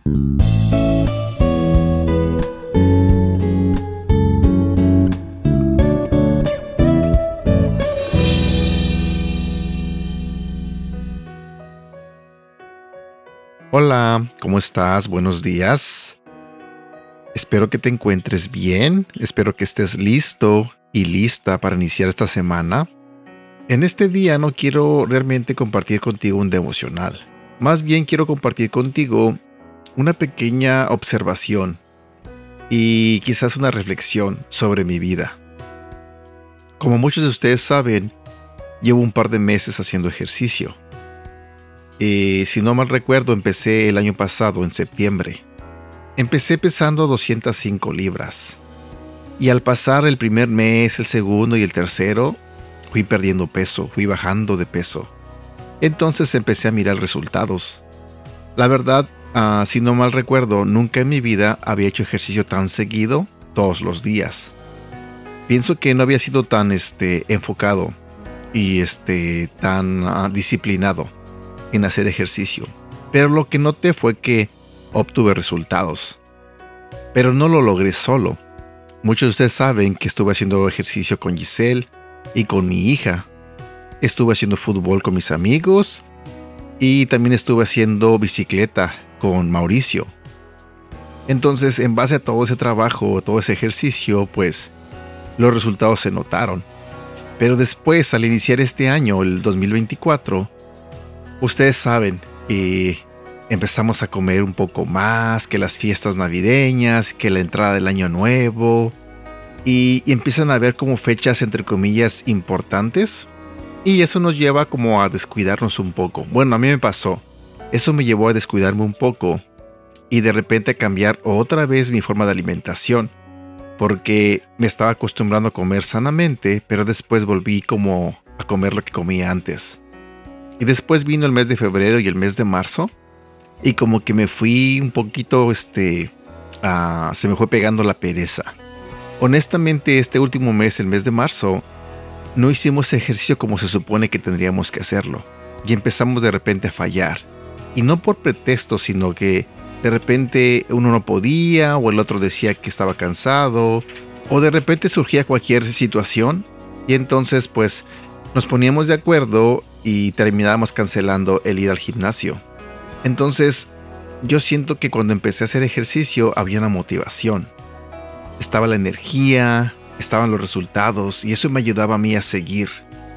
Hola, ¿cómo estás? Buenos días. Espero que te encuentres bien, espero que estés listo y lista para iniciar esta semana. En este día no quiero realmente compartir contigo un devocional. Más bien quiero compartir contigo una pequeña observación y quizás una reflexión sobre mi vida. Como muchos de ustedes saben, llevo un par de meses haciendo ejercicio. Si no mal recuerdo, empecé el año pasado, en septiembre. Empecé pesando 205 libras. Y al pasar el primer mes, el segundo y el tercero, fui perdiendo peso, fui bajando de peso. Entonces empecé a mirar resultados. La verdad, si no mal recuerdo, nunca en mi vida había hecho ejercicio tan seguido, todos los días. Pienso que no había sido tan enfocado y tan disciplinado en hacer ejercicio. Pero lo que noté fue que obtuve resultados. Pero no lo logré solo. Muchos de ustedes saben que estuve haciendo ejercicio con Giselle y con mi hija. Estuve haciendo fútbol con mis amigos y también estuve haciendo bicicleta con Mauricio. Entonces, en base a todo ese trabajo, todo ese ejercicio, pues los resultados se notaron. Pero después, al iniciar este año, el 2024, ustedes saben, empezamos a comer un poco más, que las fiestas navideñas, que la entrada del año nuevo, y empiezan a haber como fechas entre comillas importantes, y eso nos lleva como a descuidarnos un poco. Bueno, a mí me pasó, eso me llevó a descuidarme un poco, y de repente a cambiar otra vez mi forma de alimentación, porque me estaba acostumbrando a comer sanamente, pero después volví como a comer lo que comía antes. Y después vino el mes de febrero y el mes de marzo. Y como que me fui un poquito, se me fue pegando la pereza. Honestamente, este último mes, el mes de marzo, no hicimos ejercicio como se supone que tendríamos que hacerlo. Y empezamos de repente a fallar. Y no por pretexto, sino que de repente uno no podía, o el otro decía que estaba cansado, o de repente surgía cualquier situación. Y entonces, pues, nos poníamos de acuerdo y terminábamos cancelando el ir al gimnasio. Entonces, yo siento que cuando empecé a hacer ejercicio había una motivación. Estaba la energía, estaban los resultados y eso me ayudaba a mí a seguir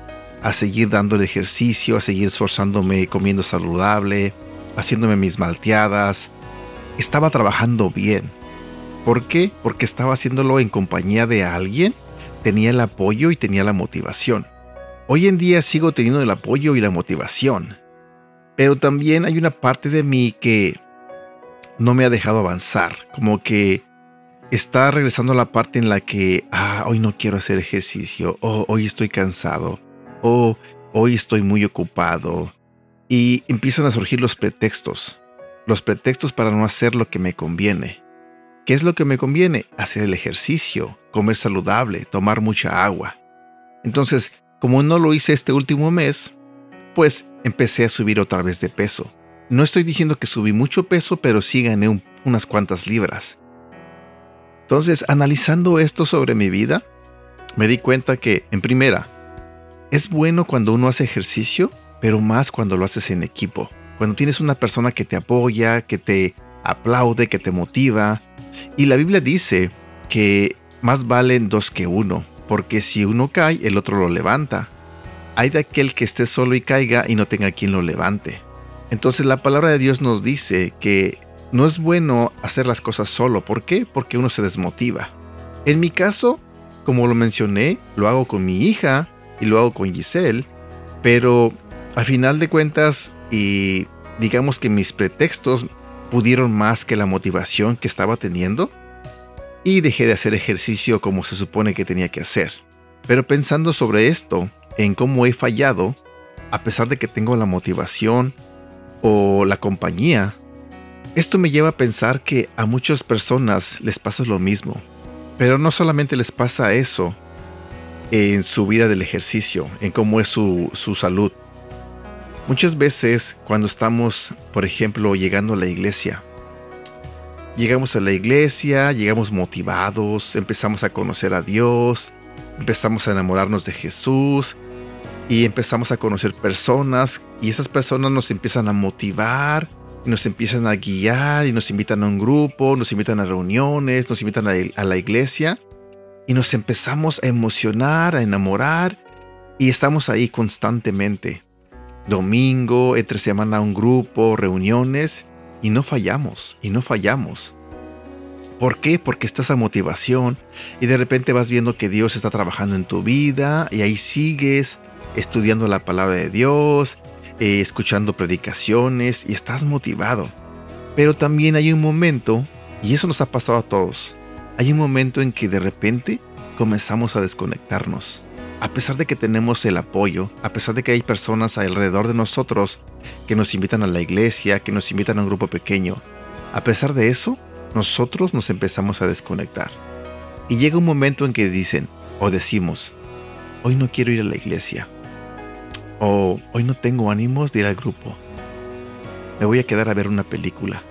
dando el ejercicio, a seguir esforzándome, comiendo saludable, haciéndome mis malteadas. Estaba trabajando bien. ¿Por qué? Porque estaba haciéndolo en compañía de alguien, tenía el apoyo y tenía la motivación. Hoy en día sigo teniendo el apoyo y la motivación, pero también hay una parte de mí que no me ha dejado avanzar, como que está regresando a la parte en la que, hoy no quiero hacer ejercicio, o hoy estoy cansado, o hoy estoy muy ocupado, y empiezan a surgir los pretextos para no hacer lo que me conviene. ¿Qué es lo que me conviene? Hacer el ejercicio, comer saludable, tomar mucha agua. Entonces, como no lo hice este último mes, pues empecé a subir otra vez de peso. No estoy diciendo que subí mucho peso, pero sí gané unas cuantas libras. Entonces, analizando esto sobre mi vida, me di cuenta que, en primera, es bueno cuando uno hace ejercicio, pero más cuando lo haces en equipo. Cuando tienes una persona que te apoya, que te aplaude, que te motiva. Y la Biblia dice que más valen dos que uno, porque si uno cae, el otro lo levanta. Hay de aquel que esté solo y caiga y no tenga quien lo levante. Entonces la palabra de Dios nos dice que no es bueno hacer las cosas solo. ¿Por qué? Porque uno se desmotiva. En mi caso, como lo mencioné, lo hago con mi hija y lo hago con Giselle, pero al final de cuentas, y digamos que mis pretextos pudieron más que la motivación que estaba teniendo, y dejé de hacer ejercicio como se supone que tenía que hacer. Pero pensando sobre esto, en cómo he fallado, a pesar de que tengo la motivación o la compañía, esto me lleva a pensar que a muchas personas les pasa lo mismo. Pero no solamente les pasa eso en su vida del ejercicio, en cómo es su salud. Muchas veces cuando estamos, por ejemplo, llegando a la iglesia, Llegamos a la iglesia, llegamos motivados, empezamos a conocer a Dios, empezamos a enamorarnos de Jesús y empezamos a conocer personas y esas personas nos empiezan a motivar, y nos empiezan a guiar y nos invitan a un grupo, nos invitan a reuniones, nos invitan a la iglesia y nos empezamos a emocionar, a enamorar y estamos ahí constantemente. Domingo, entre semana un grupo, reuniones y no fallamos, y no fallamos. ¿Por qué? Porque está esa motivación y de repente vas viendo que Dios está trabajando en tu vida y ahí sigues estudiando la palabra de Dios, escuchando predicaciones y estás motivado. Pero también hay un momento, y eso nos ha pasado a todos, hay un momento en que de repente comenzamos a desconectarnos. A pesar de que tenemos el apoyo, a pesar de que hay personas alrededor de nosotros que nos invitan a la iglesia, que nos invitan a un grupo pequeño, a pesar de eso, nosotros nos empezamos a desconectar. Y llega un momento en que dicen o decimos, hoy no quiero ir a la iglesia, o hoy no tengo ánimos de ir al grupo, me voy a quedar a ver una película,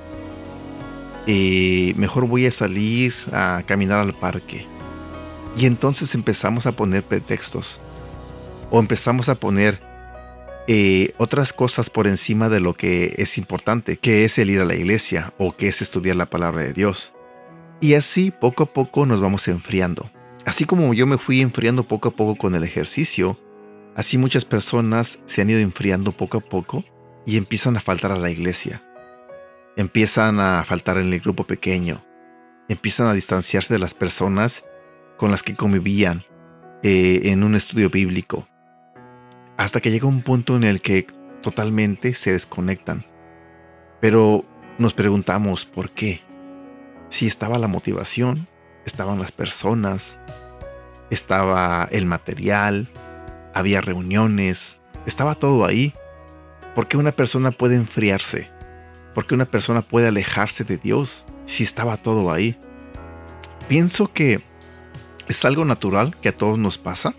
y mejor voy a salir a caminar al parque. Y entonces empezamos a poner pretextos, o empezamos a poner otras cosas por encima de lo que es importante, que es el ir a la iglesia o que es estudiar la palabra de Dios. Y así poco a poco nos vamos enfriando. Así como yo me fui enfriando poco a poco con el ejercicio, así muchas personas se han ido enfriando poco a poco y empiezan a faltar a la iglesia. Empiezan a faltar en el grupo pequeño. Empiezan a distanciarse de las personas con las que convivían en un estudio bíblico. Hasta que llega un punto en el que totalmente se desconectan. Pero nos preguntamos por qué. Si estaba la motivación, estaban las personas, estaba el material, había reuniones, estaba todo ahí. ¿Por qué una persona puede enfriarse? ¿Por qué una persona puede alejarse de Dios si estaba todo ahí? Pienso que es algo natural que a todos nos pasa.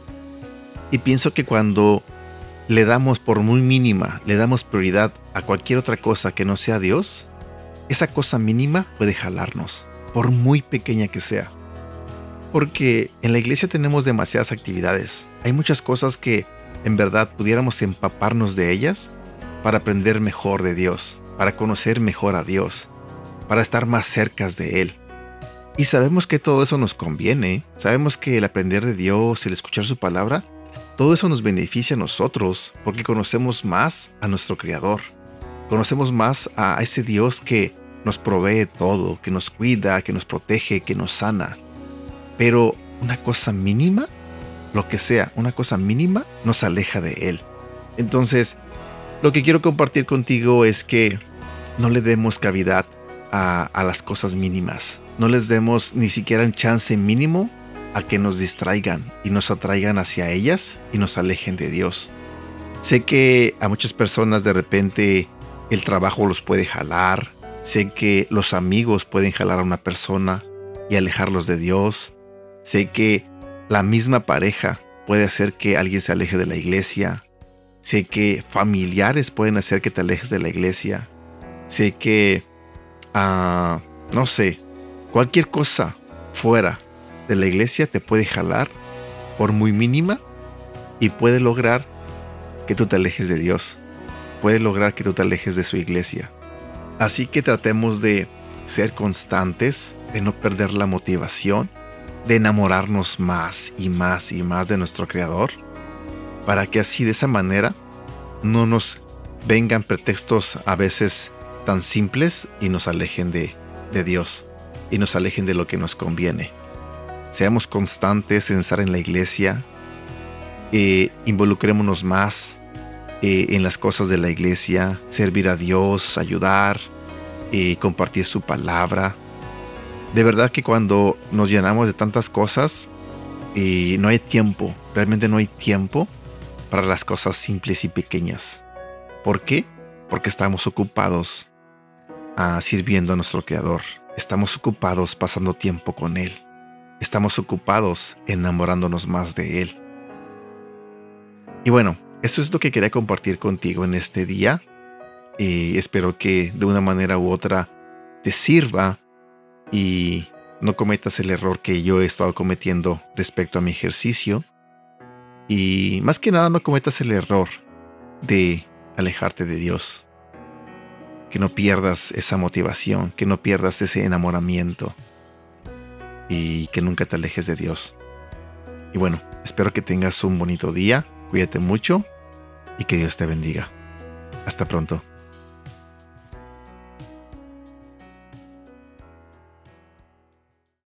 Y pienso que cuando le damos por muy mínima, le damos prioridad a cualquier otra cosa que no sea Dios, esa cosa mínima puede jalarnos, por muy pequeña que sea. Porque en la iglesia tenemos demasiadas actividades. Hay muchas cosas que en verdad pudiéramos empaparnos de ellas para aprender mejor de Dios, para conocer mejor a Dios, para estar más cerca de Él. Y sabemos que todo eso nos conviene. Sabemos que el aprender de Dios, el escuchar su palabra, todo eso nos beneficia a nosotros porque conocemos más a nuestro Creador. Conocemos más a ese Dios que nos provee todo, que nos cuida, que nos protege, que nos sana. Pero una cosa mínima, lo que sea, una cosa mínima nos aleja de Él. Entonces, lo que quiero compartir contigo es que no le demos cavidad a las cosas mínimas. No les demos ni siquiera un chance mínimo a que nos distraigan y nos atraigan hacia ellas y nos alejen de Dios. Sé que a muchas personas de repente el trabajo los puede jalar. Sé que los amigos pueden jalar a una persona y alejarlos de Dios. Sé que la misma pareja puede hacer que alguien se aleje de la iglesia. Sé que familiares pueden hacer que te alejes de la iglesia. Sé que, no sé, cualquier cosa fuera de la iglesia te puede jalar por muy mínima y puede lograr que tú te alejes de Dios. Puede lograr que tú te alejes de su iglesia. Así que tratemos de ser constantes, de no perder la motivación, de enamorarnos más y más y más de nuestro Creador, para que así de esa manera no nos vengan pretextos a veces tan simples y nos alejen de Dios y nos alejen de lo que nos conviene. Seamos constantes en estar en la iglesia, involucrémonos más en las cosas de la iglesia, servir a Dios, ayudar, compartir su palabra. De verdad que cuando nos llenamos de tantas cosas, no hay tiempo, realmente no hay tiempo para las cosas simples y pequeñas. ¿Por qué? Porque estamos ocupados sirviendo a nuestro Creador. Estamos ocupados pasando tiempo con Él. Estamos ocupados enamorándonos más de Él. Y bueno, eso es lo que quería compartir contigo en este día. Espero que de una manera u otra te sirva y no cometas el error que yo he estado cometiendo respecto a mi ejercicio. Y más que nada no cometas el error de alejarte de Dios. Que no pierdas esa motivación, que no pierdas ese enamoramiento y que nunca te alejes de Dios. Y bueno, espero que tengas un bonito día, cuídate mucho y que Dios te bendiga. Hasta pronto.